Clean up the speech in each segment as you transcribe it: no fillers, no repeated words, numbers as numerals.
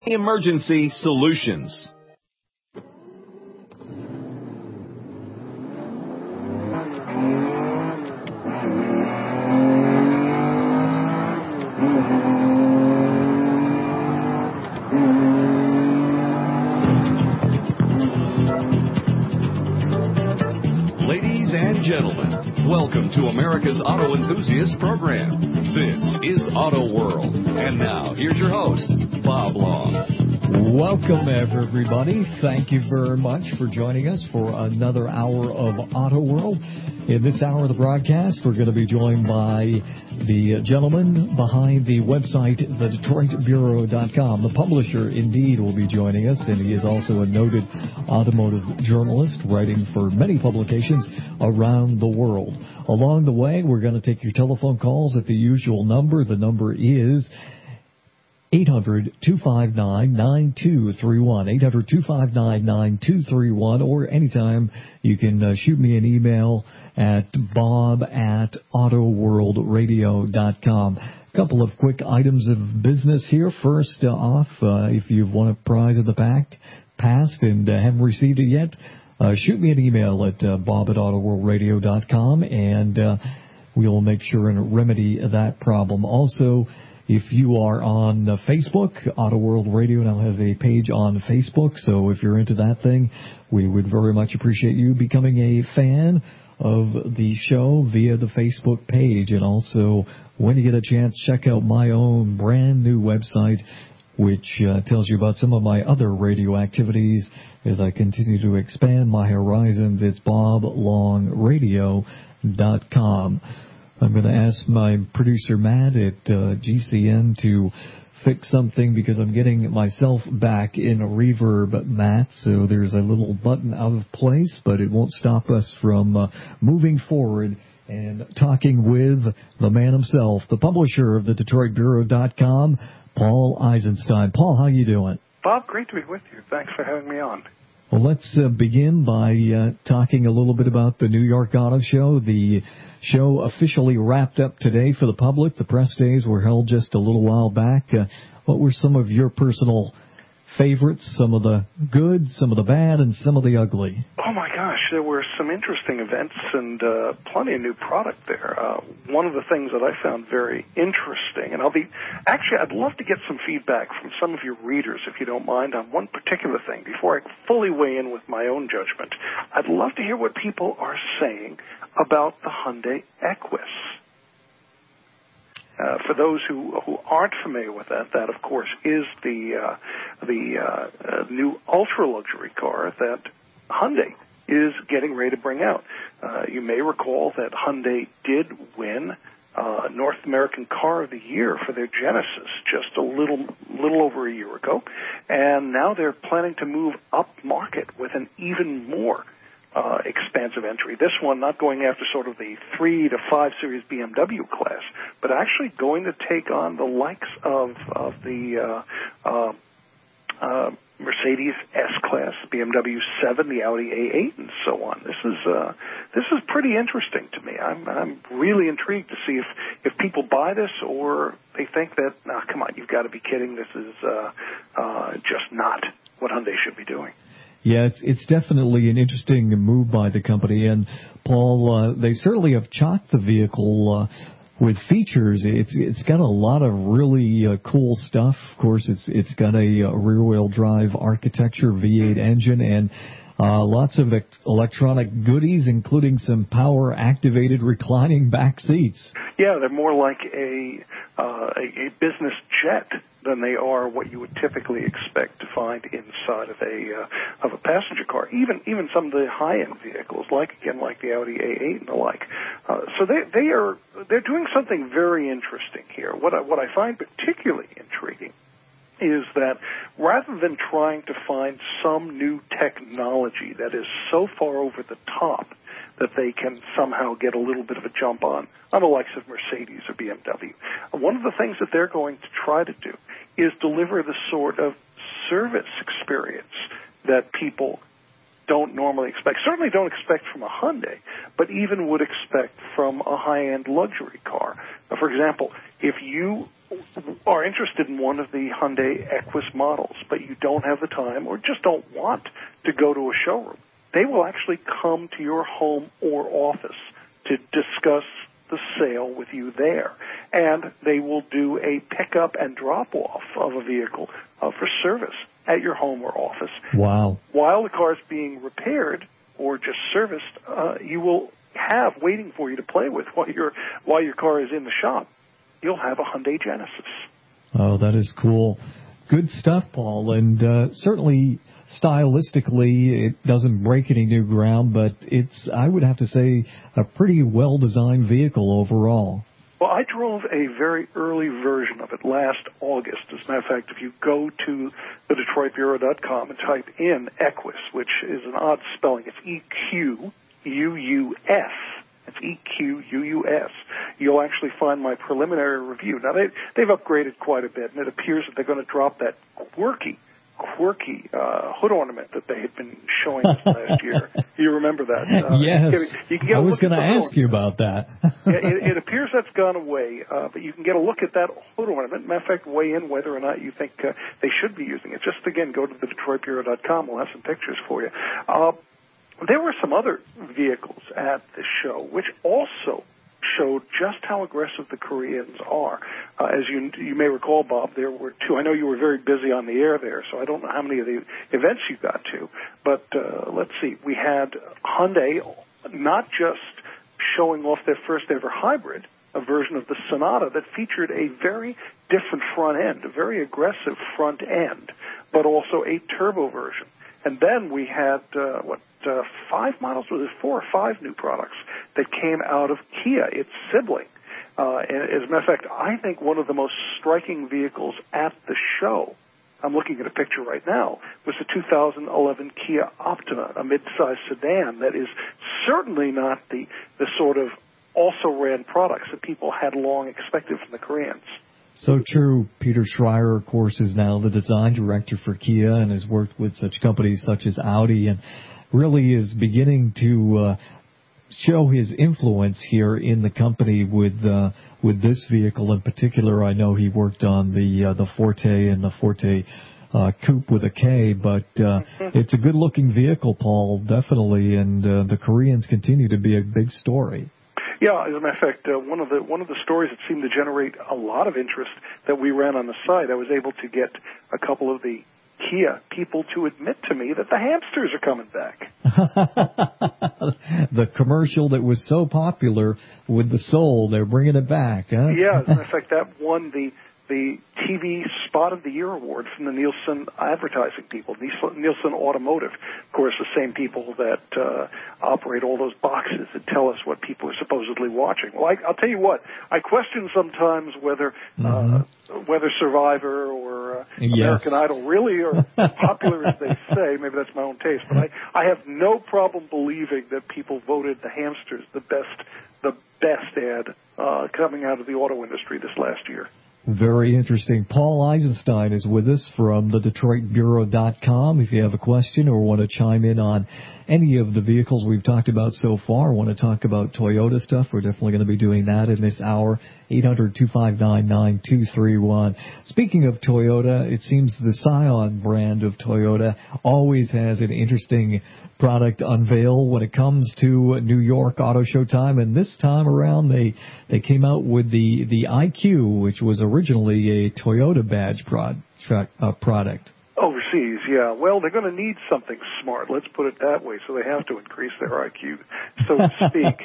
Emergency Solutions. Ladies and gentlemen, welcome to America's Auto Enthusiast Program. This is Auto World. And now, here's your host, Bob Long. Welcome, everybody. Thank you very much for joining us for another hour of Auto World. In this hour of the broadcast, we're going to be joined by the gentleman behind the website, thedetroitbureau.com. The publisher, indeed, will be joining us, and he is also a noted automotive journalist, writing for many publications around the world. Along the way, we're going to take your telephone calls at the usual number. The number is 800-259-9231, 800-259-9231, or anytime you can shoot me an email at bob@autoworldradio.com. A couple of quick items of business here. First off, if you've won a prize in the past and haven't received it yet, shoot me an email at bob@autoworldradio.com, and we'll make sure and remedy that problem. Also, if you are on Facebook, Auto World Radio now has a page on Facebook, so if you're into that thing, we would very much appreciate you becoming a fan of the show via the Facebook page. And also, when you get a chance, check out my own brand new website, which tells you about some of my other radio activities as I continue to expand my horizons. It's boblongradio.com. I'm going to ask my producer, Matt, at GCN to fix something because I'm getting myself back in reverb, Matt. So there's a little button out of place, but it won't stop us from moving forward and talking with the man himself, the publisher of the DetroitBureau.com, Paul Eisenstein. Paul, how you doing? Bob, great to be with you. Thanks for having me on. Well, let's begin by talking a little bit about the New York Auto Show. The show officially wrapped up today for the public. The press days were held just a little while back. What were some of your personal favorites, some of the good, some of the bad, and some of the ugly? Oh, my gosh, there were some interesting events and plenty of new product there. One of the things that I found very interesting, and I'd love to get some feedback from some of your readers, if you don't mind, on one particular thing. Before I fully weigh in with my own judgment, I'd love to hear what people are saying about the Hyundai Equus. For those who aren't familiar with that of course is the new ultra-luxury car that Hyundai is getting ready to bring out. You may recall that Hyundai did win North American Car of the Year for their Genesis just a little over a year ago, and now they're planning to move up market with an even more expansive entry. This one not going after sort of the 3 to 5 Series BMW class, but actually going to take on the likes of the Mercedes S-Class, BMW 7, the Audi A8, and so on. This is pretty interesting to me. I'm really intrigued to see if people buy this or they think that, come on, you've got to be kidding. This is just not what Hyundai should be doing. Yeah, it's definitely an interesting move by the company. And, Paul, they certainly have chocked the vehicle with features. It's got a lot of really cool stuff. Of course, it's got a rear-wheel drive architecture, V8 engine, and lots of electronic goodies, including some power-activated reclining back seats. Yeah, they're more like a business jet than they are what you would typically expect to find inside of a passenger car. Even some of the high-end vehicles, like the Audi A8 and the like. So they're doing something very interesting here. What I find particularly intriguing is that rather than trying to find some new technology that is so far over the top that they can somehow get a little bit of a jump on the likes of Mercedes or BMW, one of the things that they're going to try to do is deliver the sort of service experience that people don't normally expect. Certainly don't expect from a Hyundai, but even would expect from a high-end luxury car. Now, for example, if you are interested in one of the Hyundai Equus models, but you don't have the time or just don't want to go to a showroom, they will actually come to your home or office to discuss the sale with you there. And they will do a pickup and drop-off of a vehicle for service at your home or office. Wow. While the car is being repaired or just serviced, you will have waiting for you to play with while your car is in the shop. You'll have a Hyundai Genesis. Oh, that is cool. Good stuff, Paul. And certainly stylistically, it doesn't break any new ground, but it's, I would have to say, a pretty well-designed vehicle overall. Well, I drove a very early version of it last August. As a matter of fact, if you go to the DetroitBureau.com and type in Equus, which is an odd spelling, it's EQUUS. It's EQUUS. You'll actually find my preliminary review. Now, they've upgraded quite a bit, and it appears that they're going to drop that quirky hood ornament that they had been showing us last year. You remember that? Yes. You can get I was going to ask you about that. It appears that's gone away, but you can get a look at that hood ornament. Matter of fact, weigh in whether or not you think they should be using it. Just, again, go to the DetroitBureau.com. We'll have some pictures for you. There were some other vehicles at the show which also showed just how aggressive the Koreans are. As you may recall, Bob, there were two. I know you were very busy on the air there, so I don't know how many of the events you got to. But let's see. We had Hyundai not just showing off their first ever hybrid, a version of the Sonata that featured a very different front end, a very aggressive front end, but also a turbo version. And then we had, 5 models, was it 4 or 5 new products that came out of Kia, its sibling. And as a matter of fact, I think one of the most striking vehicles at the show, I'm looking at a picture right now, was the 2011 Kia Optima, a mid-size sedan that is certainly not the sort of also-ran products that people had long expected from the Koreans. So true. Peter Schreier, of course, is now the design director for Kia and has worked with such companies such as Audi and really is beginning to show his influence here in the company with this vehicle in particular. I know he worked on the Forte and the Forte Coupe with a K, but it's a good-looking vehicle, Paul, definitely, and the Koreans continue to be a big story. Yeah, as a matter of fact, one of the stories that seemed to generate a lot of interest that we ran on the site, I was able to get a couple of the Kia people to admit to me that the hamsters are coming back. The commercial that was so popular with the Soul, they're bringing it back, huh? Yeah, as a matter of fact, that won the TV Spot of the Year award from the Nielsen advertising people, Nielsen Automotive. Of course, the same people that operate all those boxes that tell us what people are supposedly watching. Well, I'll tell you what, I question sometimes whether Survivor or American Idol really are popular as they say. Maybe that's my own taste, but I have no problem believing that people voted the hamsters the best ad coming out of the auto industry this last year. Very interesting. Paul Eisenstein is with us from the DetroitBureau.com. If you have a question or want to chime in on any of the vehicles we've talked about so far, want to talk about Toyota stuff, we're definitely going to be doing that in this hour. 800-259-9231. Speaking of Toyota, it seems the Scion brand of Toyota always has an interesting product unveil when it comes to New York Auto Show time, and this time around they came out with the IQ, which was originally a Toyota badge product. Overseas, yeah. Well, they're going to need something smart, let's put it that way, so they have to increase their IQ, so to speak.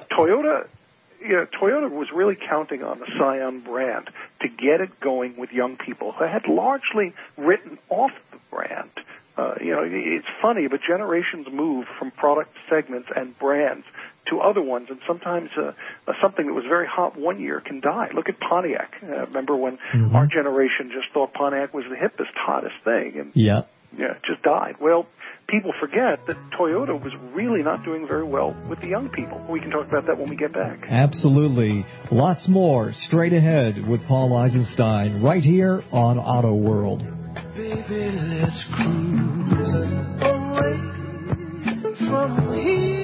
Toyota was really counting on the Scion brand to get it going with young people who had largely written off the brand. It's funny, but generations move from product segments and brands to other ones, and sometimes something that was very hot one year can die. Look at Pontiac. Remember when our generation just thought Pontiac was the hippest, hottest thing, and it just died. Well, people forget that Toyota was really not doing very well with the young people. We can talk about that when we get back. Absolutely. Lots more straight ahead with Paul Eisenstein right here on Auto World. Baby, let's cruise away from here.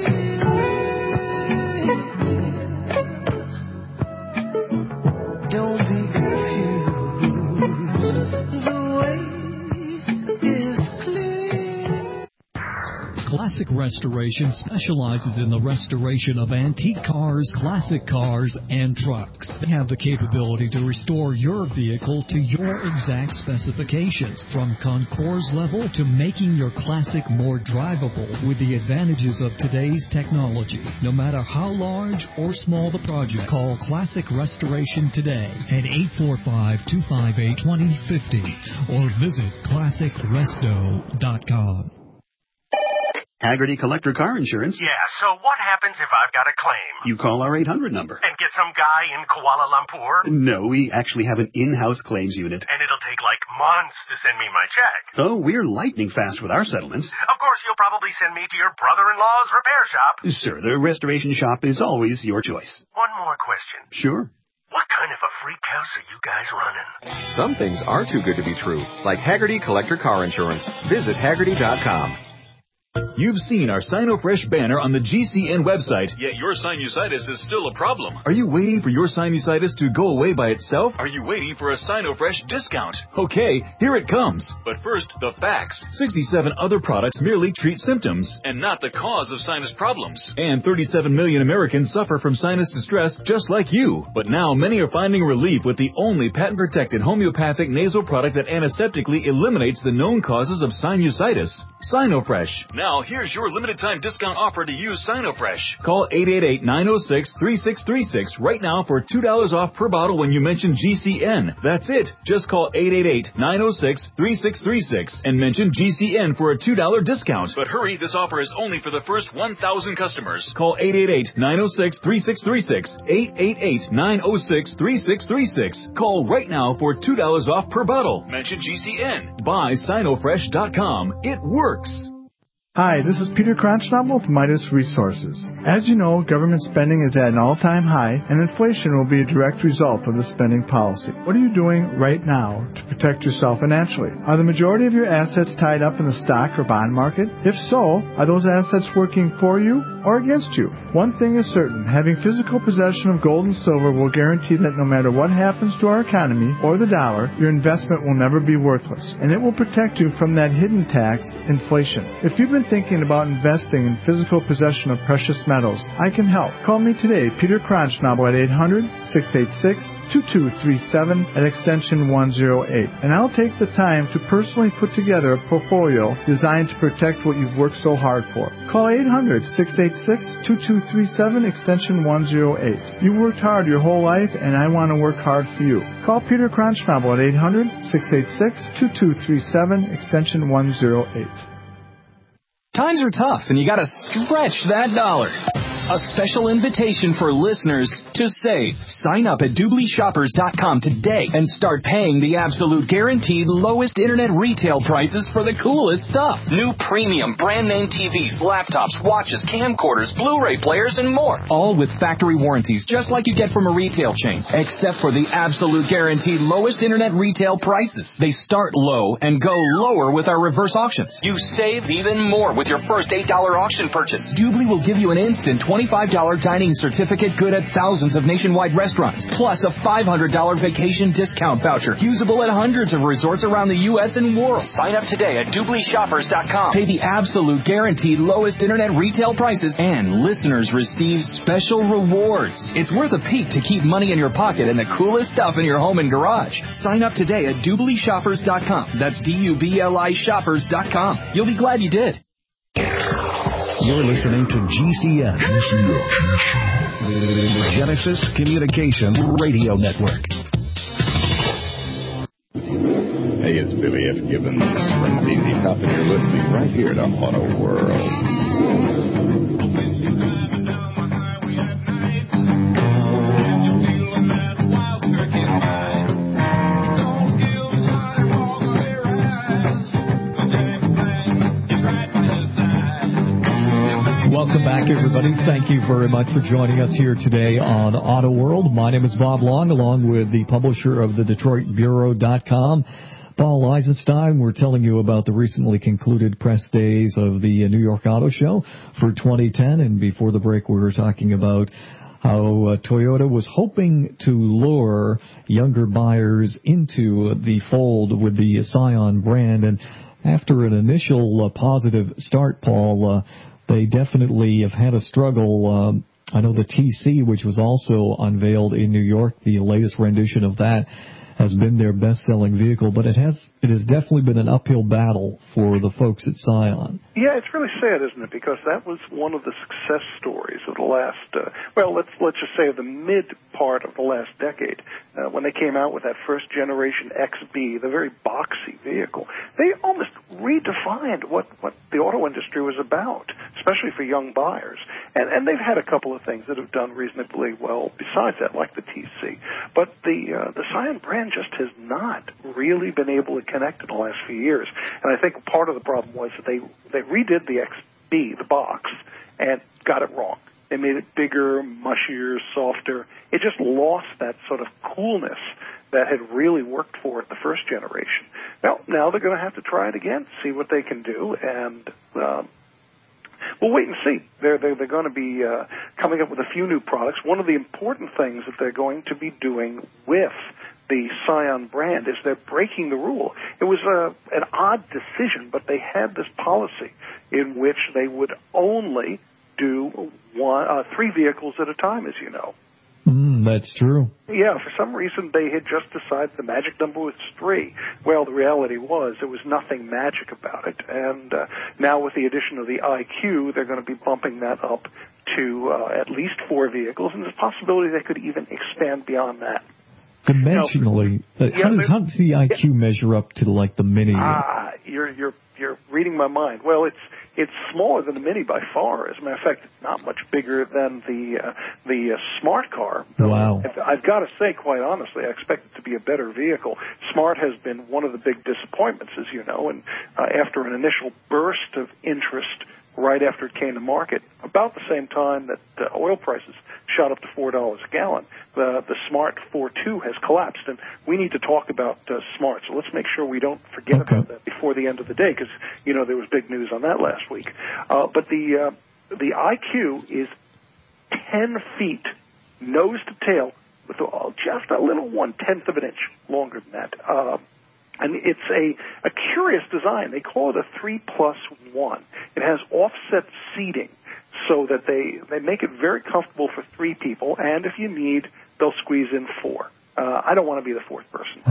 Don't be confused. Classic Restoration specializes in the restoration of antique cars, classic cars, and trucks. They have the capability to restore your vehicle to your exact specifications, from concours level to making your classic more drivable with the advantages of today's technology. No matter how large or small the project, call Classic Restoration today at 845-258-2050 or visit ClassicResto.com. Haggerty Collector Car Insurance. Yeah, so what happens if I've got a claim? You call our 800 number. And get some guy in Kuala Lumpur? No, we actually have an in-house claims unit. And it'll take like months to send me my check. Oh, we're lightning fast with our settlements. Of course, you'll probably send me to your brother-in-law's repair shop. Sir, the restoration shop is always your choice. One more question. Sure. What kind of a freak house are you guys running? Some things are too good to be true, like Haggerty Collector Car Insurance. Visit Haggerty.com. You've seen our SinoFresh banner on the GCN website. Yet your sinusitis is still a problem. Are you waiting for your sinusitis to go away by itself? Are you waiting for a SinoFresh discount? Okay, here it comes. But first, the facts. 67 other products merely treat symptoms. And not the cause of sinus problems. And 37 million Americans suffer from sinus distress just like you. But now many are finding relief with the only patent-protected homeopathic nasal product that antiseptically eliminates the known causes of sinusitis. SinoFresh. Now, here's your limited-time discount offer to use SinoFresh. Call 888-906-3636 right now for $2 off per bottle when you mention GCN. That's it. Just call 888-906-3636 and mention GCN for a $2 discount. But hurry, this offer is only for the first 1,000 customers. Call 888-906-3636. 888-906-3636. Call right now for $2 off per bottle. Mention GCN. Buy SinoFresh.com. It works. Hi, this is Peter Kronschnabel with Midas Resources. As you know, government spending is at an all-time high, and inflation will be a direct result of the spending policy. What are you doing right now to protect yourself financially? Are the majority of your assets tied up in the stock or bond market? If so, are those assets working for you or against you? One thing is certain, having physical possession of gold and silver will guarantee that no matter what happens to our economy or the dollar, your investment will never be worthless, and it will protect you from that hidden tax, inflation. If you've been thinking about investing in physical possession of precious metals, I can help. Call me today, Peter Kronschnabel, at 800-686-2237 at extension 108, and I'll take the time to personally put together a portfolio designed to protect what you've worked so hard for. Call 800-686-2237 extension 108. You worked hard your whole life, and I want to work hard for you. Call Peter Kronschnabel at 800-686-2237 extension 108. Times are tough, and you gotta stretch that dollar. A special invitation for listeners to save. Sign up at DoubleShoppers.com today and start paying the absolute guaranteed lowest internet retail prices for the coolest stuff. New premium brand name TVs, laptops, watches, camcorders, Blu-ray players, and more. All with factory warranties, just like you get from a retail chain, except for the absolute guaranteed lowest internet retail prices. They start low and go lower with our reverse auctions. You save even more with your first $8 auction purchase. Doobly will give you an instant $25 dining certificate good at thousands of nationwide restaurants, plus a $500 vacation discount voucher, usable at hundreds of resorts around the U.S. and world. Sign up today at DoubleShoppers.com. Pay the absolute guaranteed lowest internet retail prices, and listeners receive special rewards. It's worth a peek to keep money in your pocket and the coolest stuff in your home and garage. Sign up today at DoubleShoppers.com. That's DUBLI Shoppers.com. You'll be glad you did. You're listening to GCN, the Genesis Communication Radio Network. Hey, it's Billy F. Gibbons from ZZ Top, and you're listening right here to Auto World. Welcome back, everybody. Thank you very much for joining us here today on Auto World. My name is Bob Long, along with the publisher of the DetroitBureau.com, Paul Eisenstein. We're telling you about the recently concluded press days of the New York Auto Show for 2010. And before the break, we were talking about how Toyota was hoping to lure younger buyers into the fold with the Scion brand. And after an initial positive start, Paul, they definitely have had a struggle. I know the TC, which was also unveiled in New York, the latest rendition of that, has been their best-selling vehicle, but it has definitely been an uphill battle for the folks at Scion. Yeah, it's really sad, isn't it? Because that was one of the success stories of the last, let's just say the mid part of the last decade, when they came out with that first generation XB, the very boxy vehicle. They almost redefined what the auto industry was about, especially for young buyers. And they've had a couple of things that have done reasonably well besides that, like the TC. But the Scion brand just has not really been able to connect in the last few years. And I think part of the problem was that they redid the XB, the box, and got it wrong. They made it bigger, mushier, softer. It just lost that sort of coolness that had really worked for it the first generation. Well, now they're going to have to try it again, see what they can do, and we'll wait and see. They're going to be coming up with a few new products. One of the important things that they're going to be doing with the Scion brand is they're breaking the rule. It was an odd decision, but they had this policy in which they would only do 3 vehicles at a time, as you know. That's true. Yeah, for some reason they had just decided the magic number was 3. Well, the reality was there was nothing magic about it, and now with the addition of the IQ, they're going to be bumping that up to at least 4 vehicles, and there's a possibility they could even expand beyond that. Conventionally, how does the IQ measure up to like the Mini? You're reading my mind. Well, it's smaller than the Mini by far. As a matter of fact, it's not much bigger than the Smart car. Wow. I've got to say, quite honestly, I expect it to be a better vehicle. Smart has been one of the big disappointments, as you know, and after an initial burst of interest right after it came to market, about the same time that oil prices shot up to $4 a gallon, the Smart 4.2 has collapsed, and we need to talk about Smart. So let's make sure we don't forget about that before the end of the day, because there was big news on that last week. But the IQ is 10 feet nose to tail with just a little 1/10 of an inch longer than that. And it's a curious design. They call it a 3+1. It has offset seating so that they make it very comfortable for 3 people, and if you need, they'll squeeze in 4. I don't want to be the 4th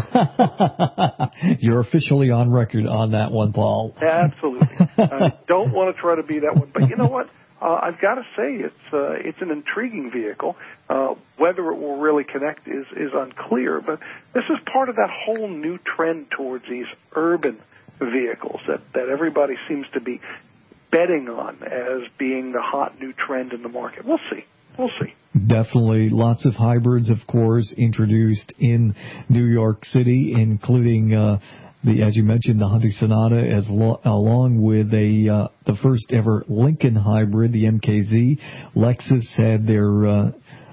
person. You're officially on record on that one, Paul. Absolutely. I don't want to try to be that one, but you know what? I've got to say it's an intriguing vehicle. Whether it will really connect is unclear, but this is part of that whole new trend towards these urban vehicles that everybody seems to be betting on as being the hot new trend in the market. We'll see. Definitely. Lots of hybrids, of course, introduced in New York City, including as you mentioned, the Hyundai Sonata, along with the first ever Lincoln hybrid, the MKZ. Lexus had their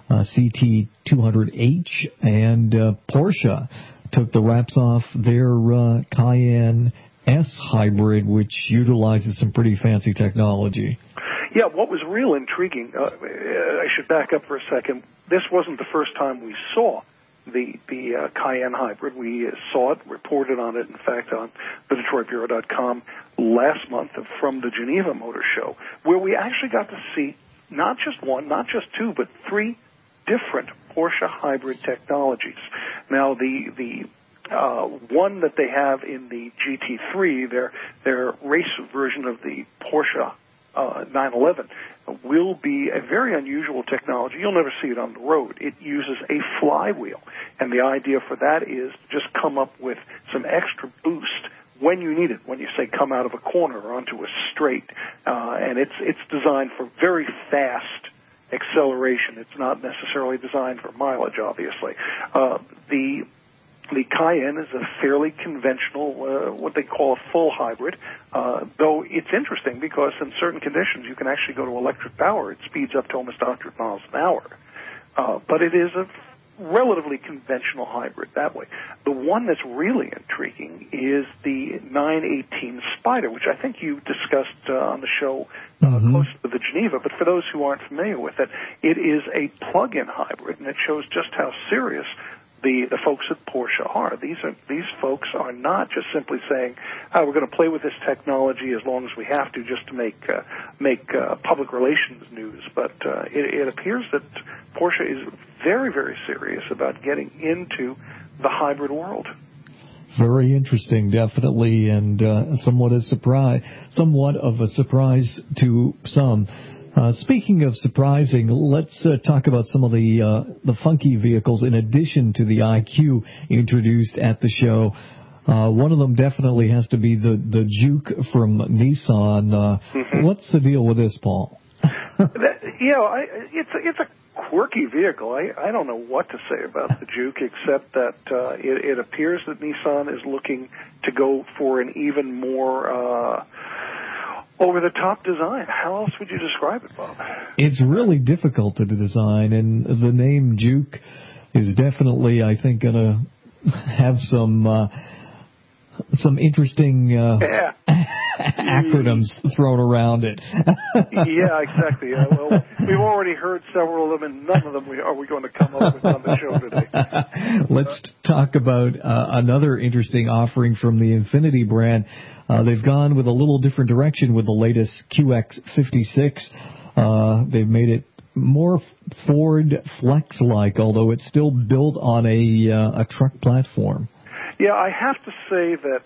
CT200H, and Porsche took the wraps off their Cayenne S hybrid, which utilizes some pretty fancy technology. Yeah, what was real intriguing, I should back up for a second. This wasn't the first time we saw the Cayenne hybrid. We saw it, reported on it, in fact, on the DetroitBureau.com last month from the Geneva Motor Show, where we actually got to see not just one, not just 2, but 3 different Porsche hybrid technologies. Now, the one that they have in the GT3, their race version of the Porsche 911, will be a very unusual technology. You'll never see it on the road. It uses a flywheel, and the idea for that is just come up with some extra boost when you need it, when you, say, come out of a corner or onto a straight. And it's designed for very fast acceleration. It's not necessarily designed for mileage, obviously. The Cayenne is a fairly conventional, what they call a full hybrid, though it's interesting because in certain conditions you can actually go to electric power. It speeds up to almost 100 miles an hour. But it is a relatively conventional hybrid that way. The one that's really intriguing is the 918 Spider, which I think you discussed on the show close to the Geneva. But for those who aren't familiar with it, it is a plug-in hybrid, and it shows just how serious the folks at Porsche are. These folks are not just simply saying, we're going to play with this technology as long as we have to, just to make public relations news. But it appears that Porsche is very, very serious about getting into the hybrid world. Very interesting, definitely, and somewhat of a surprise to some. Speaking of surprising, let's talk about some of the funky vehicles in addition to the IQ introduced at the show. One of them definitely has to be the Juke from Nissan. What's the deal with this, Paul? It's a quirky vehicle. I don't know what to say about the Juke, except that it appears that Nissan is looking to go for an even more over-the-top design. How else would you describe it, Bob? It's really difficult to design, and the name Juke is definitely, I think, going to have some interesting acronyms thrown around it. Yeah, exactly. Well, we've already heard several of them, and none of them are we going to come up with on the show today. Let's talk about another interesting offering from the Infiniti brand. They've gone with a little different direction with the latest QX56. They've made it more Ford Flex-like, although it's still built on a truck platform. Yeah, I have to say that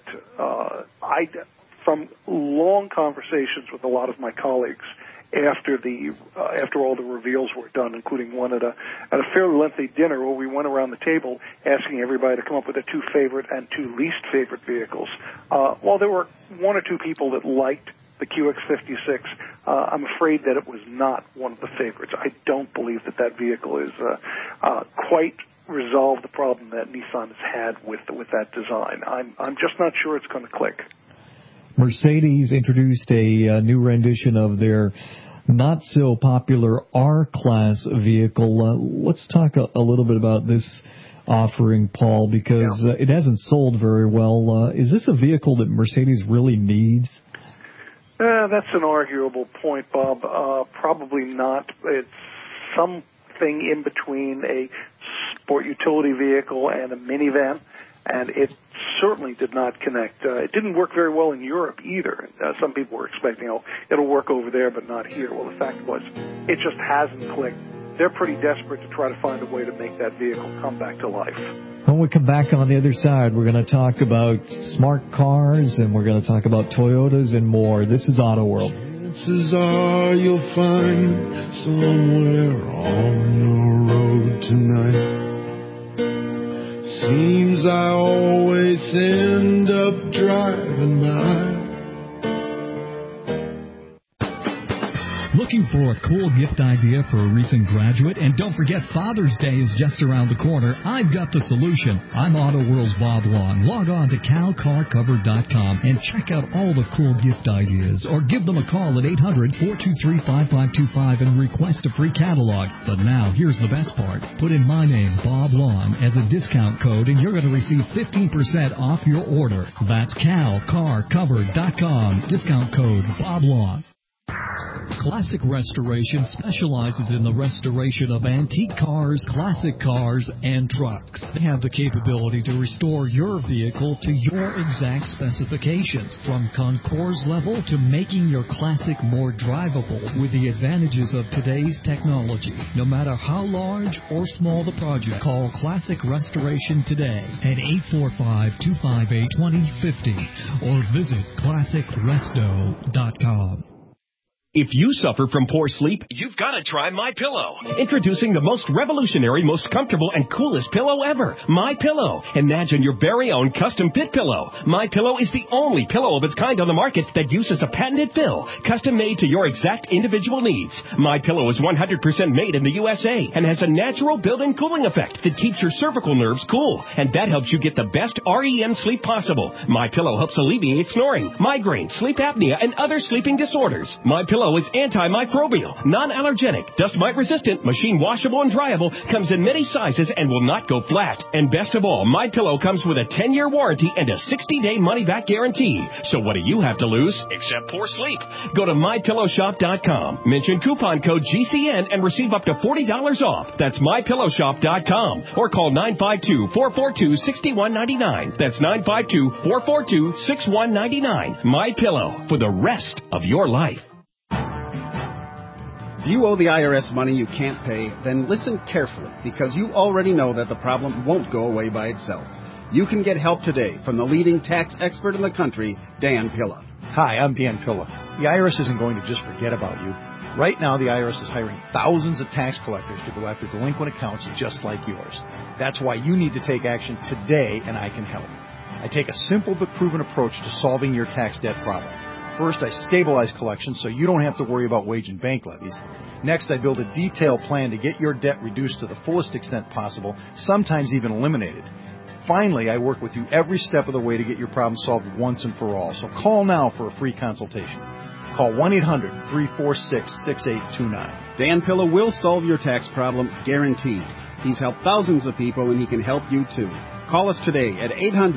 from long conversations with a lot of my colleagues after all the reveals were done, including one at a fairly lengthy dinner where we went around the table asking everybody to come up with their 2 favorite and 2 least favorite vehicles. While there were 1 or 2 people that liked the QX56, I'm afraid that it was not one of the favorites. I don't believe that vehicle is quite resolved the problem that Nissan has had with that design. I'm just not sure it's going to click. Mercedes introduced a new rendition of their not-so-popular R-Class vehicle. Let's talk a little bit about this offering, Paul, because it hasn't sold very well. Is this a vehicle that Mercedes really needs? That's an arguable point, Bob. Probably not. It's something in between a sport utility vehicle and a minivan, and it certainly did not connect. It didn't work very well in Europe either. Some people were expecting, it'll work over there but not here. Well, the fact was, it just hasn't clicked. They're pretty desperate to try to find a way to make that vehicle come back to life. When we come back on the other side, we're going to talk about smart cars, and we're going to talk about Toyotas and more. This is Auto World. Chances are you'll find somewhere on your road tonight. Seems I always end up driving by. Looking for a cool gift idea for a recent graduate? And don't forget Father's Day is just around the corner. I've got the solution. I'm Auto World's Bob Long. Log on to calcarcover.com and check out all the cool gift ideas. Or give them a call at 800-423-5525 and request a free catalog. But now, here's the best part. Put in my name, Bob Long, as a discount code, and you're going to receive 15% off your order. That's calcarcover.com. Discount code Bob Long. Classic Restoration specializes in the restoration of antique cars, classic cars, and trucks. They have the capability to restore your vehicle to your exact specifications, from concours level to making your classic more drivable with the advantages of today's technology. No matter how large or small the project, call Classic Restoration today at 845-258-2050 or visit classicresto.com. If you suffer from poor sleep, you've got to try MyPillow. Introducing the most revolutionary, most comfortable, and coolest pillow ever, MyPillow. Imagine your very own custom fit pillow. MyPillow is the only pillow of its kind on the market that uses a patented fill, custom made to your exact individual needs. MyPillow is 100% made in the USA and has a natural built-in cooling effect that keeps your cervical nerves cool, and that helps you get the best REM sleep possible. MyPillow helps alleviate snoring, migraine, sleep apnea, and other sleeping disorders. MyPillow Pillow is antimicrobial, non-allergenic, dust mite resistant, machine washable and dryable, comes in many sizes and will not go flat. And best of all, My Pillow comes with a 10-year warranty and a 60-day money-back guarantee. So what do you have to lose? Except poor sleep. Go to MyPillowShop.com. Mention coupon code GCN and receive up to $40 off. That's MyPillowShop.com. Or call 952-442-6199. That's 952-442-6199. My Pillow, for the rest of your life. If you owe the IRS money you can't pay, then listen carefully, because you already know that the problem won't go away by itself. You can get help today from the leading tax expert in the country, Dan Pilla. Hi, I'm Dan Pilla. The IRS isn't going to just forget about you. Right now, the IRS is hiring thousands of tax collectors to go after delinquent accounts just like yours. That's why you need to take action today, and I can help. I take a simple but proven approach to solving your tax debt problem. First, I stabilize collections so you don't have to worry about wage and bank levies. Next, I build a detailed plan to get your debt reduced to the fullest extent possible, sometimes even eliminated. Finally, I work with you every step of the way to get your problem solved once and for all. So call now for a free consultation. Call 1-800-346-6829. Dan Pilla will solve your tax problem, guaranteed. He's helped thousands of people, and he can help you too. Call us today at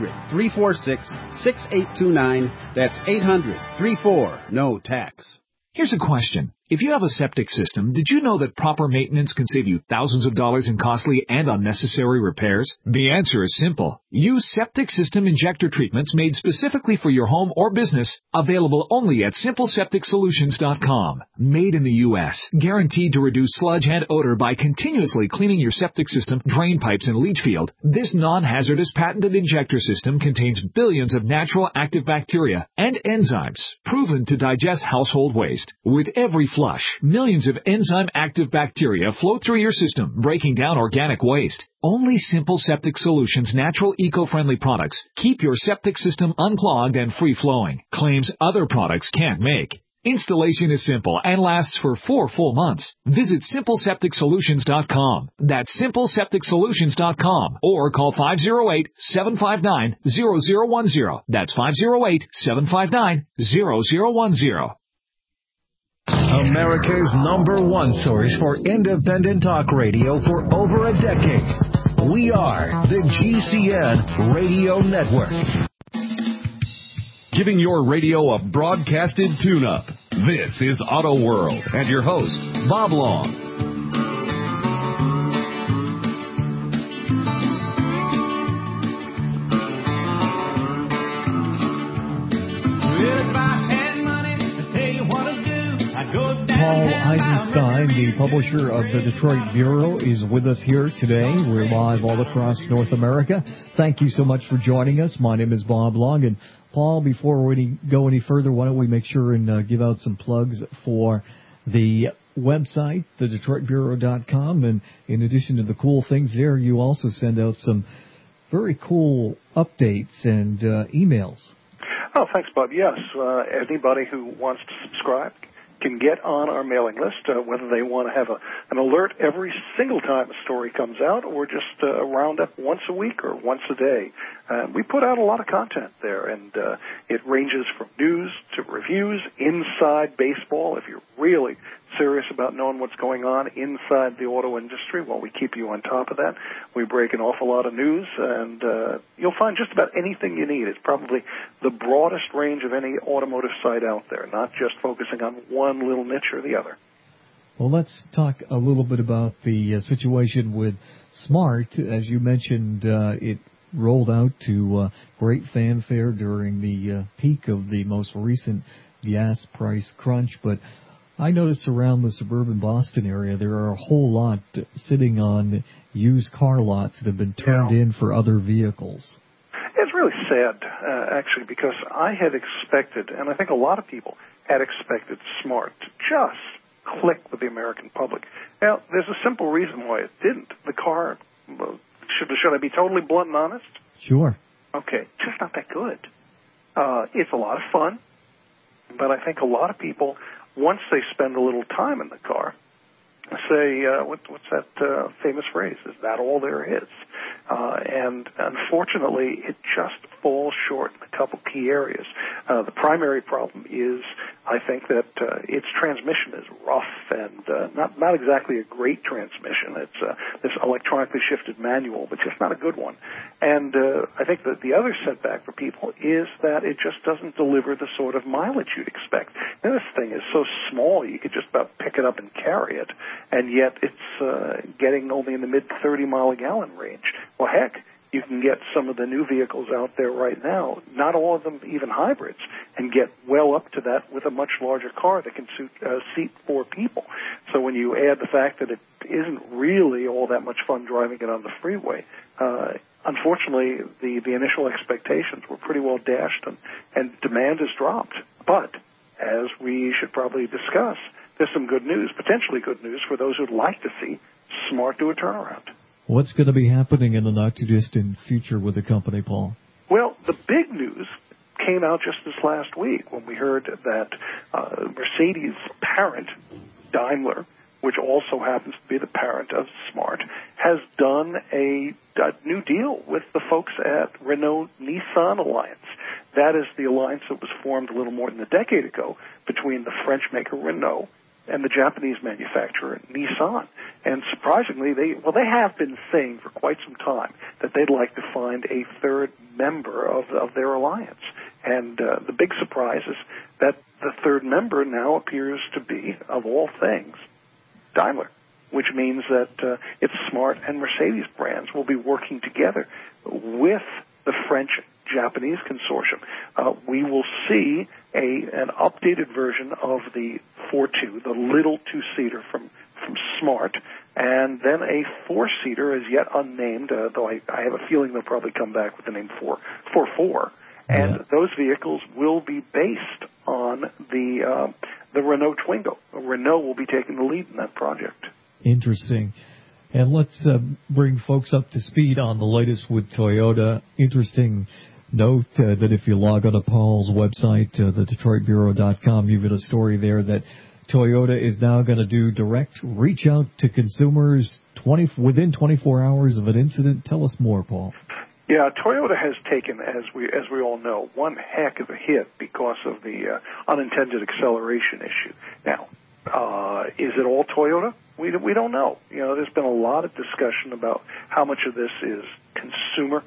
800-346-6829. That's 800-34-NO-TAX. Here's a question. If you have a septic system, did you know that proper maintenance can save you thousands of dollars in costly and unnecessary repairs? The answer is simple. Use septic system injector treatments made specifically for your home or business, available only at simplesepticsolutions.com. Made in the U.S., guaranteed to reduce sludge and odor by continuously cleaning your septic system, drain pipes, and leach field. This non-hazardous patented injector system contains billions of natural active bacteria and enzymes proven to digest household waste. With every flush, millions of enzyme-active bacteria flow through your system, breaking down organic waste. Only Simple Septic Solutions' natural eco-friendly products keep your septic system unclogged and free-flowing, claims other products can't make. Installation is simple and lasts for 4 full months. Visit simplesepticsolutions.com. That's simplesepticsolutions.com, or call 508-759-0010. That's 508-759-0010. America's #1 source for independent talk radio for over a decade. We are the GCN Radio Network. Giving your radio a broadcasted tune-up. This is Auto World, and your host, Bob Long. Paul Eisenstein, the publisher of the Detroit Bureau, is with us here today. We're live all across North America. Thank you so much for joining us. My name is Bob Long. And Paul, before we go any further, why don't we make sure and give out some plugs for the website, thedetroitbureau.com. And in addition to the cool things there, you also send out some very cool updates and emails. Oh, thanks, Bob. Yes, anybody who wants to subscribe can get on our mailing list, whether they want to have an alert every single time a story comes out, or just a roundup once a week or once a day. We put out a lot of content there, and it ranges from news to reviews, inside baseball. If you're really serious about knowing what's going on inside the auto industry, well, we keep you on top of that. We break an awful lot of news, and you'll find just about anything you need. It's probably the broadest range of any automotive site out there, not just focusing on one little niche or the other. Well, let's talk a little bit about the situation with Smart. As you mentioned, it rolled out to great fanfare during the peak of the most recent gas price crunch, but I noticed around the suburban Boston area there are a whole lot sitting on used car lots that have been turned in for other vehicles. It's really sad, actually, because I had expected, and I think a lot of people had expected Smart to just click with the American public. Now, there's a simple reason why it didn't. The car, should I be totally blunt and honest? Sure. Okay, just not that good. It's a lot of fun, but I think a lot of people, once they spend a little time in the car, say, what's that famous phrase? Is that all there is? And unfortunately, it just falls short in a couple key areas. The primary problem is I think that its transmission is rough and not exactly a great transmission. It's this electronically shifted manual, but just not a good one. And I think that the other setback for people is that it just doesn't deliver the sort of mileage you'd expect. And this thing is so small you could just about pick it up and carry it, and yet it's getting only in the mid-30-mile-a-gallon range. Well, heck, you can get some of the new vehicles out there right now, not all of them even hybrids, and get well up to that with a much larger car that can seat 4 people. So when you add the fact that it isn't really all that much fun driving it on the freeway, unfortunately, the initial expectations were pretty well dashed, and demand has dropped. But, as we should probably discuss, there's some good news, potentially good news, for those who'd like to see Smart do a turnaround. What's going to be happening in the not-too-distant future with the company, Paul? Well, the big news came out just this last week when we heard that Mercedes' parent, Daimler, which also happens to be the parent of Smart, has done a new deal with the folks at Renault-Nissan Alliance. That is the alliance that was formed a little more than a decade ago between the French maker Renault and the Japanese manufacturer Nissan. And surprisingly, they have been saying for quite some time that they'd like to find a third member of their alliance. And the big surprise is that the third member now appears to be, of all things, Daimler, which means that its Smart and Mercedes brands will be working together with the French-Japanese consortium. We will see an updated version of the 4.2, the little two-seater from Smart, and then a 4-seater as yet unnamed, though I have a feeling they'll probably come back with the name 4.4. And those vehicles will be based on the Renault Twingo. Renault will be taking the lead in that project. Interesting. And let's bring folks up to speed on the latest with Toyota. Interesting note that if you log on to Paul's website, the DetroitBureau.com, you've got a story there that Toyota is now going to do direct reach out to consumers within 24 hours of an incident. Tell us more, Paul. Yeah, Toyota has taken, as we all know, one heck of a hit because of the unintended acceleration issue. Now, is it all Toyota? We don't know. You know, there's been a lot of discussion about how much of this is consumer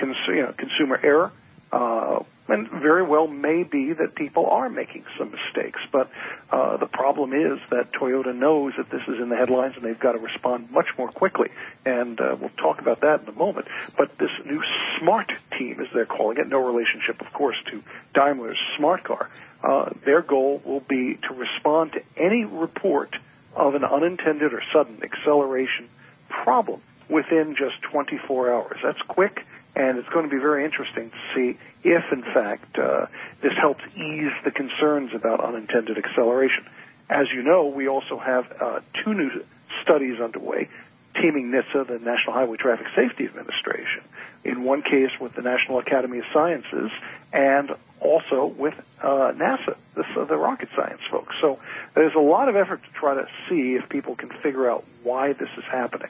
error, and very well may be that people are making some mistakes. But the problem is that Toyota knows that this is in the headlines and they've got to respond much more quickly. And we'll talk about that in a moment. But this new Smart team, as they're calling it, no relationship, of course, to Daimler's Smart car, their goal will be to respond to any report of an unintended or sudden acceleration problem within just 24 hours. That's quick. And it's going to be very interesting to see if, in fact, this helps ease the concerns about unintended acceleration. As you know, we also have 2 new studies underway, teaming NHTSA, the National Highway Traffic Safety Administration, in one case with the National Academy of Sciences, and also with NASA, the rocket science folks. So there's a lot of effort to try to see if people can figure out why this is happening.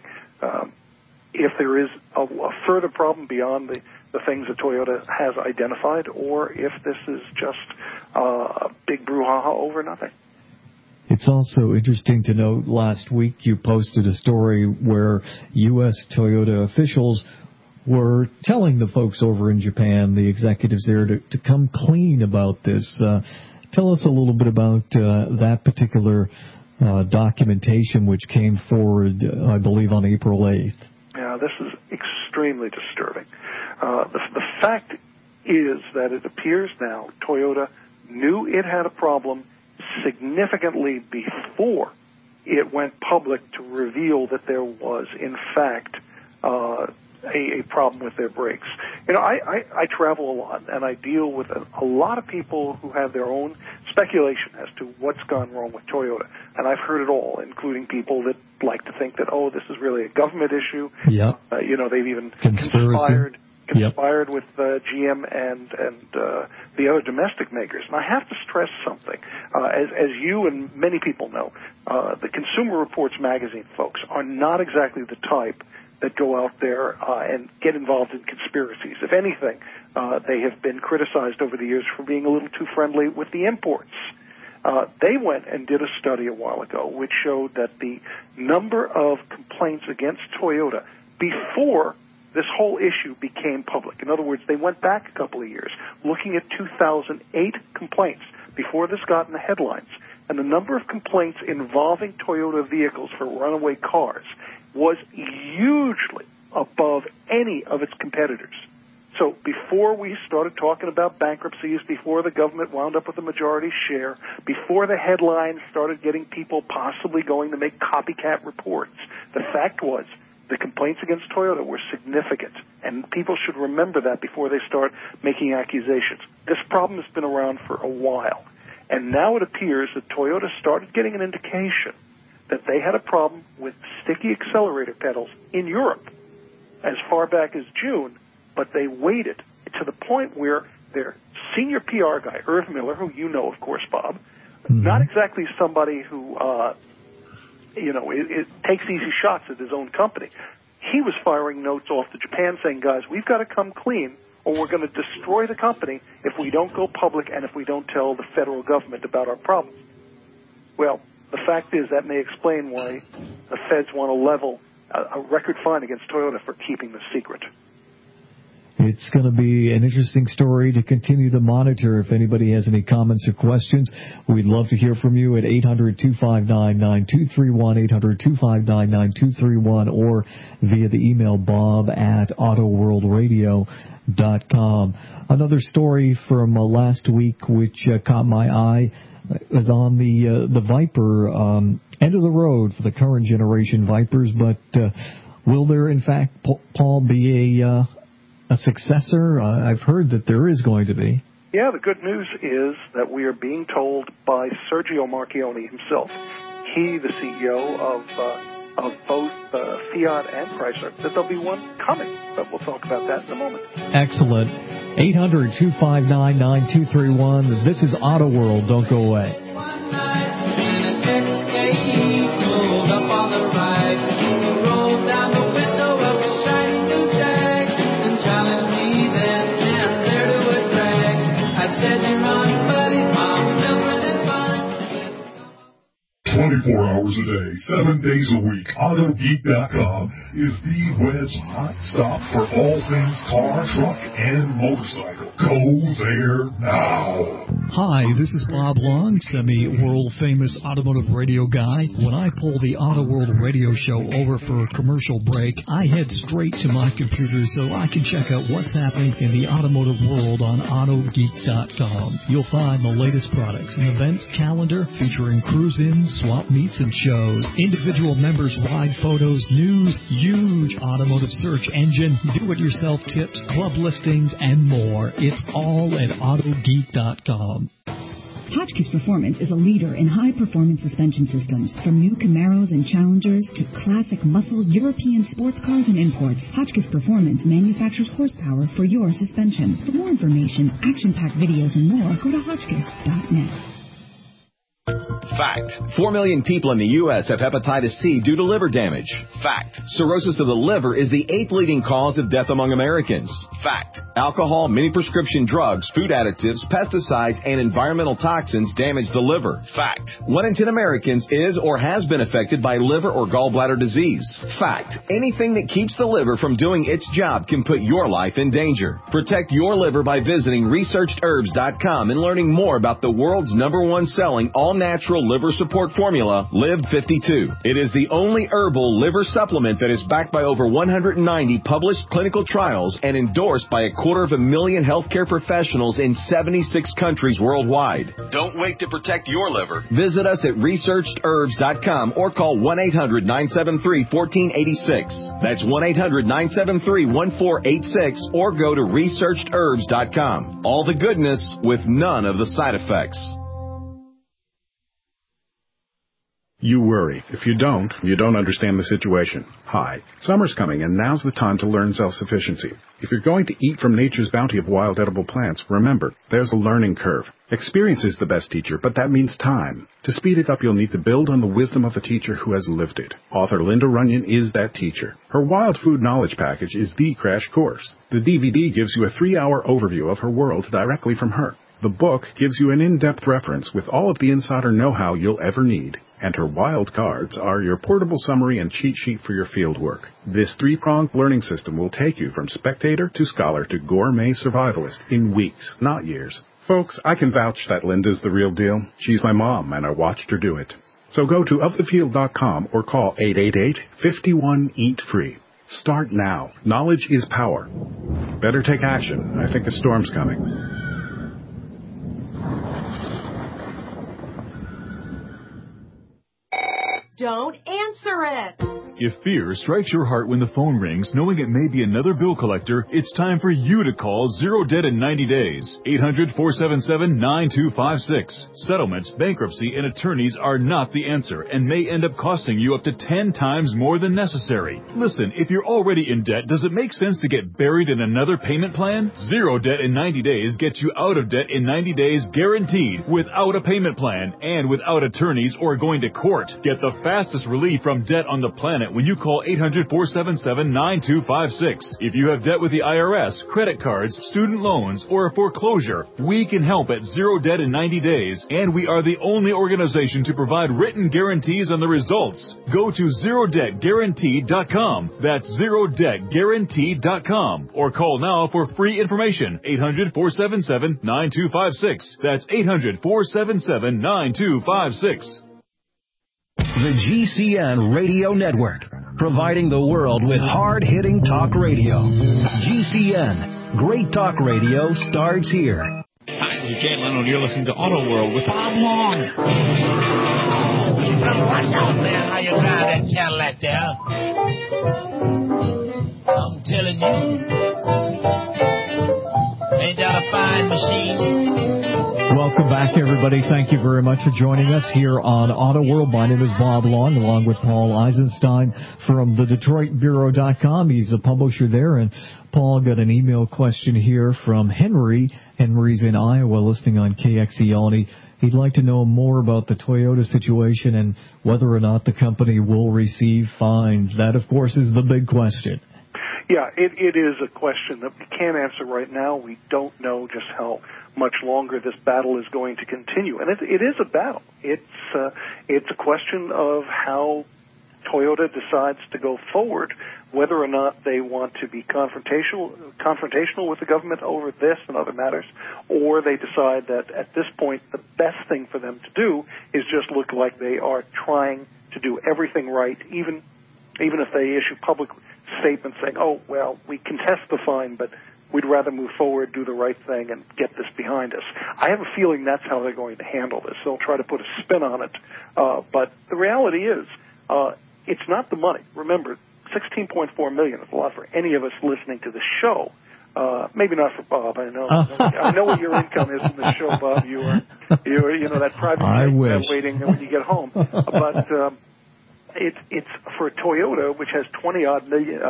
If there is a further problem beyond the things that Toyota has identified, or if this is just a big brouhaha over nothing. It's also interesting to note last week you posted a story where U.S. Toyota officials were telling the folks over in Japan, the executives there, to come clean about this. Tell us a little bit about that particular documentation which came forward, I believe, on April 8th. Yeah, this is extremely disturbing. The fact is that it appears now Toyota knew it had a problem significantly before it went public to reveal that there was, in fact, a problem with their brakes. You know, I travel a lot, and I deal with a lot of people who have their own speculation as to what's gone wrong with Toyota. And I've heard it all, including people that like to think that, this is really a government issue. Yeah. They've even conspired with GM and the other domestic makers. And I have to stress something. As you and many people know, the Consumer Reports magazine folks are not exactly the type that go out there and get involved in conspiracies. If anything, they have been criticized over the years for being a little too friendly with the imports. They went and did a study a while ago which showed that the number of complaints against Toyota before this whole issue became public. In other words, they went back a couple of years, looking at 2008 complaints before this got in the headlines. And the number of complaints involving Toyota vehicles for runaway cars was hugely above any of its competitors. So before we started talking about bankruptcies, before the government wound up with a majority share, before the headlines started getting people possibly going to make copycat reports, the fact was the complaints against Toyota were significant, and people should remember that before they start making accusations. This problem has been around for a while, and now it appears that Toyota started getting an indication that they had a problem with sticky accelerator pedals in Europe as far back as June, but they waited to the point where their senior PR guy, Irv Miller, who you know, of course, Bob, not exactly somebody who it takes easy shots at his own company. He was firing notes off to Japan saying, guys, we've got to come clean or we're going to destroy the company if we don't go public and if we don't tell the federal government about our problems. Well, the fact is that may explain why the feds want to level a record fine against Toyota for keeping the secret. It's going to be an interesting story to continue to monitor. If anybody has any comments or questions, we'd love to hear from you at 800-259-9231, 800-259-9231, or via the email bob@autoworldradio.com. Another story from last week which caught my eye is on the Viper end of the road for the current generation Vipers, but will there, in fact, Paul, be a successor? I've heard that there is going to be. Yeah, the good news is that we are being told by Sergio Marchionne himself, he, the CEO of both Fiat and Chrysler, that there'll be one coming. But we'll talk about that in a moment. Excellent. 800-259-9231. This is Auto World. Don't go away. Challenge me then and there to a drag. I said you're on, buddy, Mom, just running fine. 24 hours a day, 7 days a week, AutoGeek.com is the web's hot stop for all things car, truck, and motorcycle. Go there now. Hi, this is Bob Long, semi-world-famous automotive radio guy. When I pull the Auto World radio show over for a commercial break, I head straight to my computer so I can check out what's happening in the automotive world on AutoGeek.com. You'll find the latest products, an event calendar featuring cruise-ins, swap meets, and shows, individual members' ride photos, news, huge automotive search engine, do-it-yourself tips, club listings, and more. It's all at AutoGeek.com. Hotchkiss Performance is a leader in high-performance suspension systems. From new Camaros and Challengers to classic muscle European sports cars and imports, Hotchkiss Performance manufactures horsepower for your suspension. For more information, action-packed videos, and more, go to Hotchkiss.net. Fact. 4 million people in the U.S. have hepatitis C due to liver damage. Fact. Cirrhosis of the liver is the 8th leading cause of death among Americans. Fact. Alcohol, many prescription drugs, food additives, pesticides, and environmental toxins damage the liver. Fact. 1 in 10 Americans is or has been affected by liver or gallbladder disease. Fact. Anything that keeps the liver from doing its job can put your life in danger. Protect your liver by visiting ResearchedHerbs.com and learning more about the world's #1 selling all-natural liver support formula, Live 52. It is the only herbal liver supplement that is backed by over 190 published clinical trials and endorsed by 250,000 healthcare professionals in 76 countries worldwide. Don't wait to protect your liver. Visit us at ResearchedHerbs.com or call 1-800-973-1486. That's 1-800-973-1486 or go to ResearchedHerbs.com. All the goodness with none of the side effects. You worry. If you don't understand the situation. Hi. Summer's coming, and now's the time to learn self-sufficiency. If you're going to eat from nature's bounty of wild edible plants, remember, there's a learning curve. Experience is the best teacher, but that means time. To speed it up, you'll need to build on the wisdom of a teacher who has lived it. Author Linda Runyon is that teacher. Her Wild Food Knowledge Package is the crash course. The DVD gives you a 3-hour overview of her world directly from her. The book gives you an in-depth reference with all of the insider know-how you'll ever need. And her wild cards are your portable summary and cheat sheet for your field work. This three-pronged learning system will take you from spectator to scholar to gourmet survivalist in weeks, not years. Folks, I can vouch that Linda's the real deal. She's my mom, and I watched her do it. So go to ofthefield.com or call 888-51-EAT-FREE. Start now. Knowledge is power. Better take action. I think a storm's coming. Don't answer it! If fear strikes your heart when the phone rings, knowing it may be another bill collector, it's time for you to call Zero Debt in 90 days. 800-477-9256. Settlements, bankruptcy, and attorneys are not the answer and may end up costing you up to 10 times more than necessary. Listen, if you're already in debt, does it make sense to get buried in another payment plan? Zero Debt in 90 days gets you out of debt in 90 days guaranteed, without a payment plan and without attorneys or going to court. Get the fastest relief from debt on the planet when you call 800-477-9256. If you have debt with the IRS, credit cards, student loans, or a foreclosure, we can help at Zero Debt in 90 days, and we are the only organization to provide written guarantees on the results. Go to ZeroDebtGuaranteed.com. That's ZeroDebtGuaranteed.com. Or call now for free information. 800-477-9256. That's 800-477-9256. The GCN Radio Network, providing the world with hard-hitting talk radio. GCN, great talk radio starts here. Hi, this is Jay Leno, and you're listening to Auto World with Bob Long. Watch out, man, how you drive that Cadillac there. I'm telling you. Ain't that a fine machine? Welcome back, everybody. Thank you very much for joining us here on Auto World. My name is Bob Long, along with Paul Eisenstein from the DetroitBureau.com. He's a publisher there. And Paul got an email question here from Henry. Henry's in Iowa, listening on KXEL. He'd like to know more about the Toyota situation and whether or not the company will receive fines. That, of course, is the big question. Yeah, it is a question that we can't answer right now. We don't know just how much longer this battle is going to continue. And it is a battle. It's a question of how Toyota decides to go forward, whether or not they want to be confrontational with the government over this and other matters, or they decide that at this point the best thing for them to do is just look like they are trying to do everything right, even if they issue public statements saying, oh, well, we contest the fine, but we'd rather move forward, do the right thing, and get this behind us. I have a feeling that's how they're going to handle this. They'll try to put a spin on it. But the reality is, it's not the money. Remember, $16.4 million is a lot for any of us listening to the show. Maybe not for Bob. I know what your income is in the show, Bob. You're that private jet waiting when you get home. But it's for Toyota, which has 20 odd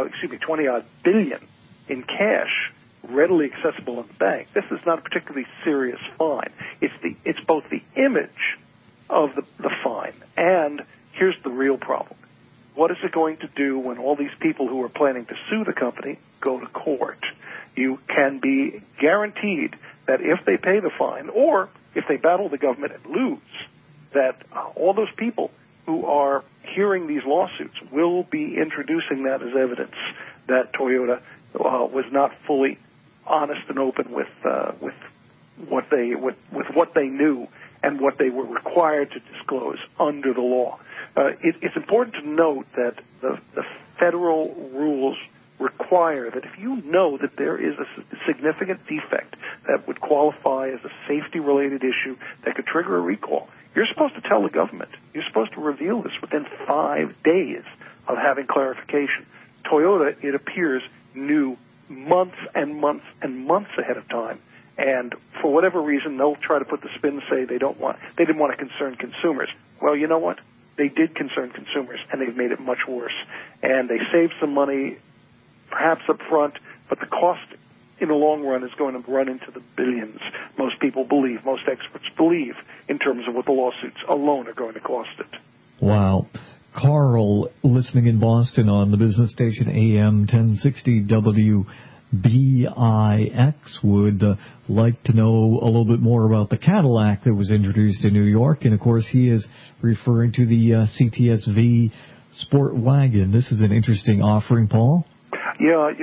billion in cash readily accessible in the bank. This is not a particularly serious fine. It's both the image of the fine, and here's the real problem. What is it going to do when all these people who are planning to sue the company go to court? You can be guaranteed that if they pay the fine, or if they battle the government and lose, that all those people who are hearing these lawsuits will be introducing that as evidence that Toyota was not fully honest and open with what they knew and what they were required to disclose under the law. It's important to note that the federal rules require that if you know that there is a significant defect that would qualify as a safety-related issue that could trigger a recall, you're supposed to tell the government. You're supposed to reveal this within 5 days of having clarification. Toyota, it appears, knew months and months and months ahead of time, and for whatever reason, they'll try to put the spin and say they didn't want to concern consumers. Well, you know what? They did concern consumers, and they've made it much worse. And they saved some money, perhaps up front, but the cost in the long run is going to run into the billions. Most people believe, most experts believe, in terms of what the lawsuits alone are going to cost it. Wow. Carl, listening in Boston on the business station AM 1060 BIX would like to know a little bit more about the Cadillac that was introduced in New York. And, of course, he is referring to the CTS-V Sport Wagon. This is an interesting offering, Paul. Yeah,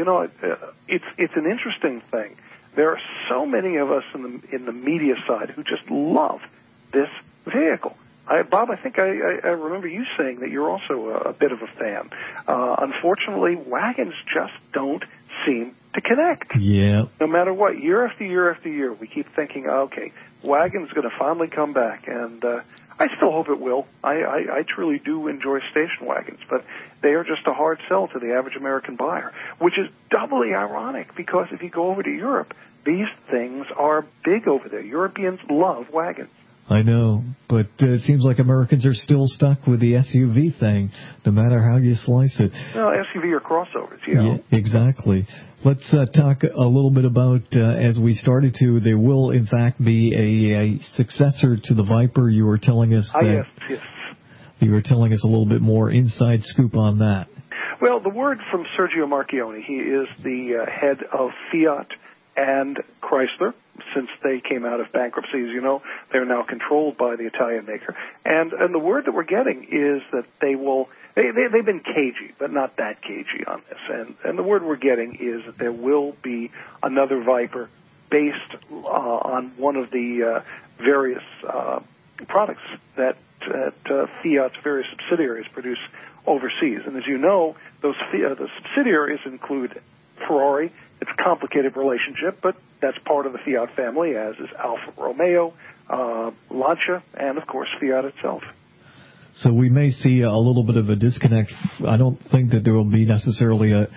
it's an interesting thing. There are so many of us in the media side who just love this vehicle. Bob, I think I remember you saying that you're also a bit of a fan. Unfortunately, wagons just don't seem to connect. Yeah. No matter what, year after year after year, we keep thinking, okay, wagon's going to finally come back, and I still hope it will. I truly do enjoy station wagons, but they are just a hard sell to the average American buyer, which is doubly ironic because if you go over to Europe, these things are big over there. Europeans love wagons. I know, but it seems like Americans are still stuck with the SUV thing, no matter how you slice it. Well, SUV or crossovers, you know. Yeah, exactly. Let's talk a little bit about, as we started to, there will, in fact, be a successor to the Viper. You were telling us that. Yes. You were telling us a little bit more inside scoop on that. Well, the word from Sergio Marchionne, he is the head of Fiat and Chrysler. Since they came out of bankruptcy, as you know, they're now controlled by the Italian maker. And the word that we're getting is that they've been cagey, but not that cagey on this. And the word we're getting is that there will be another Viper based on one of the various products that Fiat's various subsidiaries produce overseas. And as you know, the subsidiaries include Ferrari. It's a complicated relationship, but that's part of the Fiat family, as is Alfa Romeo, Lancia, and, of course, Fiat itself. So we may see a little bit of a disconnect. I don't think that there will be necessarily a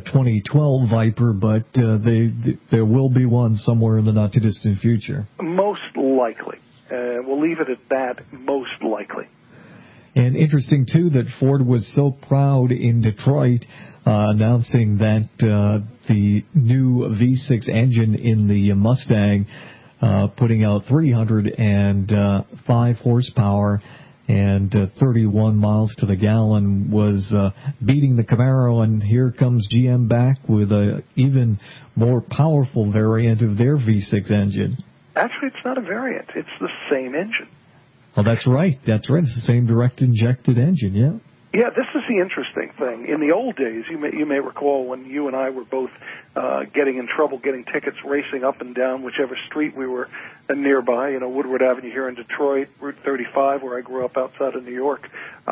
2012 Viper, but there will be one somewhere in the not-too-distant future. Most likely. We'll leave it at that, most likely. And interesting, too, that Ford was so proud in Detroit announcing that the new V6 engine in the Mustang, putting out 305 horsepower and 31 miles to the gallon, was beating the Camaro. And here comes GM back with a even more powerful variant of their V6 engine. Actually, it's not a variant. It's the same engine. Oh, that's right. It's the same direct injected engine, yeah. Yeah, this is the interesting thing. In the old days, you may recall when you and I were both getting in trouble, getting tickets, racing up and down whichever street we were nearby, Woodward Avenue here in Detroit, Route 35, where I grew up outside of New York.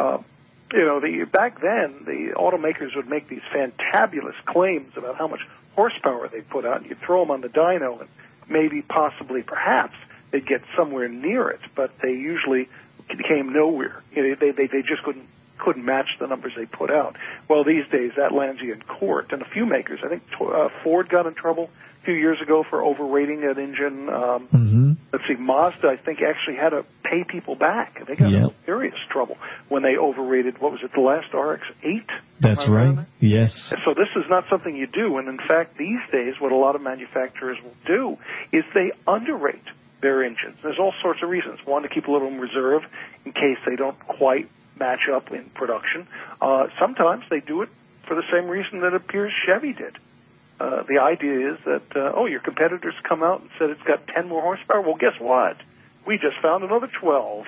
Back then, the automakers would make these fantabulous claims about how much horsepower they put out, and you'd throw them on the dyno, and maybe, possibly, perhaps, they'd get somewhere near it, but they usually came nowhere. They just couldn't match the numbers they put out. Well, these days, that lands you in court. And a few makers, I think Ford got in trouble a few years ago for overrating an engine. Let's see, Mazda, I think, actually had to pay people back. They got in serious trouble when they overrated, what was it, the last RX-8? That's right, yes. So this is not something you do. And, in fact, these days, what a lot of manufacturers will do is they underrate their engines. There's all sorts of reasons. One, to keep a little in reserve in case they don't quite match up in production. Sometimes they do it for the same reason that it appears Chevy did. The idea is that, your competitors come out and said it's got 10 more horsepower. Well, guess what? We just found another 12.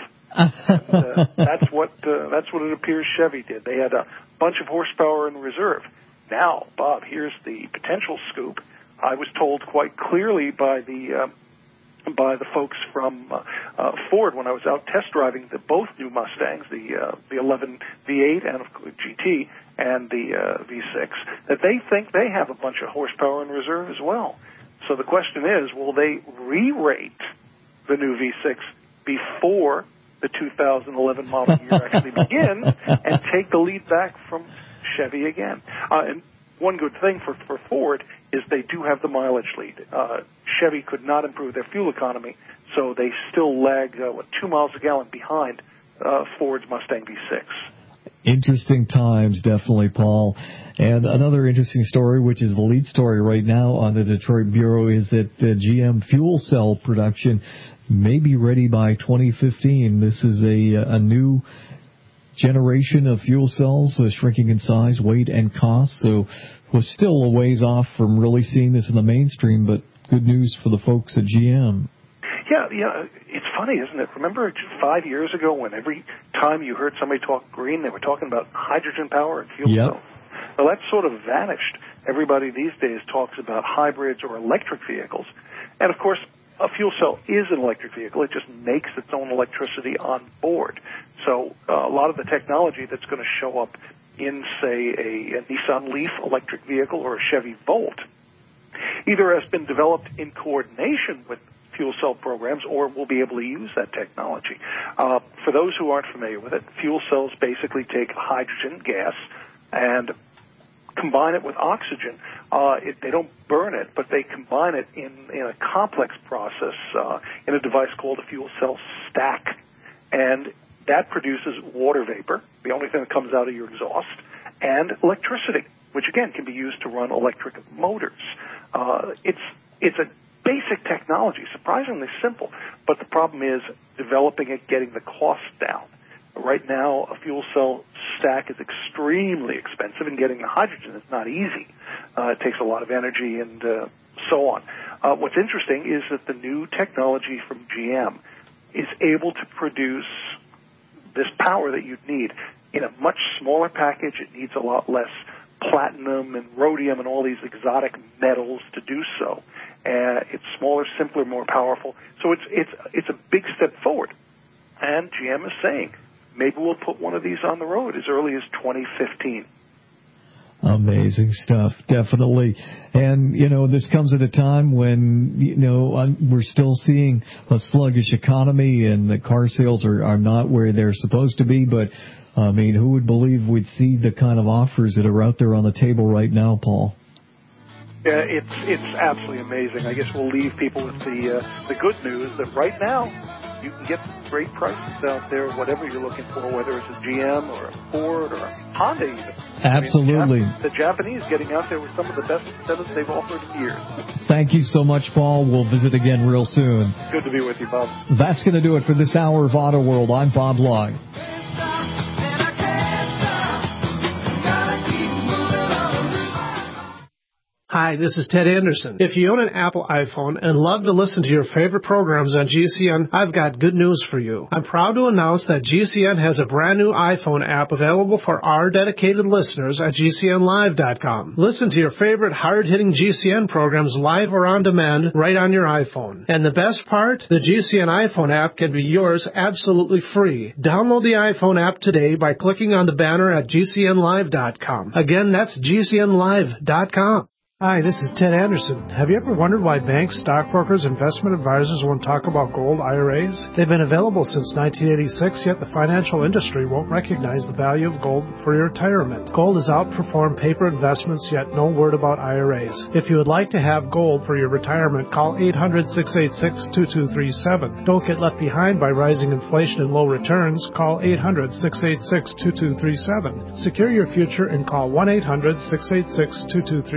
That's what it appears Chevy did. They had a bunch of horsepower in reserve. Now, Bob, here's the potential scoop. I was told quite clearly by the folks from Ford when I was out test driving both new Mustangs, the 11 V8 and GT and the V6, that they think they have a bunch of horsepower in reserve as well. So the question is, will they re-rate the new V6 before the 2011 model year actually begins and take the lead back from Chevy again? And one good thing for Ford is they do have the mileage lead. Chevy could not improve their fuel economy, so they still lag 2 miles a gallon behind Ford's Mustang V6. Interesting times, definitely, Paul. And another interesting story, which is the lead story right now on the Detroit Bureau, is that GM fuel cell production may be ready by 2015. This is a new generation of fuel cells, shrinking in size, weight, and cost. So we're still a ways off from really seeing this in the mainstream, but good news for the folks at GM. Yeah, it's funny, isn't it? Remember 5 years ago when every time you heard somebody talk green, they were talking about hydrogen power and fuel cells? Well, that's sort of vanished. Everybody these days talks about hybrids or electric vehicles. And, of course, a fuel cell is an electric vehicle. It just makes its own electricity on board. So a lot of the technology that's going to show up in, say, a Nissan Leaf electric vehicle or a Chevy Volt either has been developed in coordination with fuel cell programs or will be able to use that technology. For those who aren't familiar with it, fuel cells basically take hydrogen gas and combine it with oxygen. They don't burn it, but they combine it in a complex process in a device called a fuel cell stack. And that produces water vapor, the only thing that comes out of your exhaust, and electricity, which again can be used to run electric motors. It's a basic technology, surprisingly simple, but the problem is developing it, getting the cost down. Right now, a fuel cell stack is extremely expensive, and getting the hydrogen is not easy. It takes a lot of energy and so on. What's interesting is that the new technology from GM is able to produce this power that you'd need in a much smaller package. It needs a lot less platinum and rhodium and all these exotic metals to do so. It's smaller, simpler, more powerful. So it's a big step forward. And GM is saying, maybe we'll put one of these on the road as early as 2015. Amazing stuff, definitely. And, this comes at a time when, we're still seeing a sluggish economy and the car sales are not where they're supposed to be. But, I mean, who would believe we'd see the kind of offers that are out there on the table right now, Paul? Yeah, it's absolutely amazing. I guess we'll leave people with the good news that right now you can get great prices out there, whatever you're looking for, whether it's a GM or a Ford or a Honda even. Absolutely. I mean, the Japanese getting out there with some of the best incentives they've offered in years. Thank you so much, Paul. We'll visit again real soon. Good to be with you, Bob. That's going to do it for this hour of Auto World. I'm Bob Long. Hi, this is Ted Anderson. If you own an Apple iPhone and love to listen to your favorite programs on GCN, I've got good news for you. I'm proud to announce that GCN has a brand new iPhone app available for our dedicated listeners at GCNlive.com. Listen to your favorite hard-hitting GCN programs live or on demand right on your iPhone. And the best part? The GCN iPhone app can be yours absolutely free. Download the iPhone app today by clicking on the banner at GCNlive.com. Again, that's GCNlive.com. Hi, this is Ted Anderson. Have you ever wondered why banks, stockbrokers, investment advisors won't talk about gold IRAs? They've been available since 1986, yet the financial industry won't recognize the value of gold for your retirement. Gold has outperformed paper investments, yet no word about IRAs. If you would like to have gold for your retirement, call 800-686-2237. Don't get left behind by rising inflation and low returns. Call 800-686-2237. Secure your future and call 1-800-686-2237.